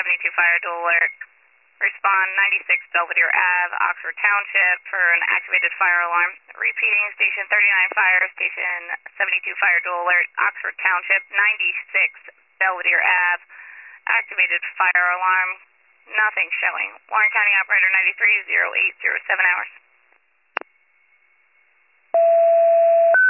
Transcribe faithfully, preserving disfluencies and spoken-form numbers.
seventy-two Fire Dual Alert. Respond ninety-six Belvedere Ave, Oxford Township for an activated fire alarm. Repeating, Station thirty-nine Fire, Station seventy-two Fire Dual Alert, Oxford Township, ninety-six Belvedere Ave, activated fire alarm. Nothing showing. Warren County Operator ninety-three, zero eight zero seven hours.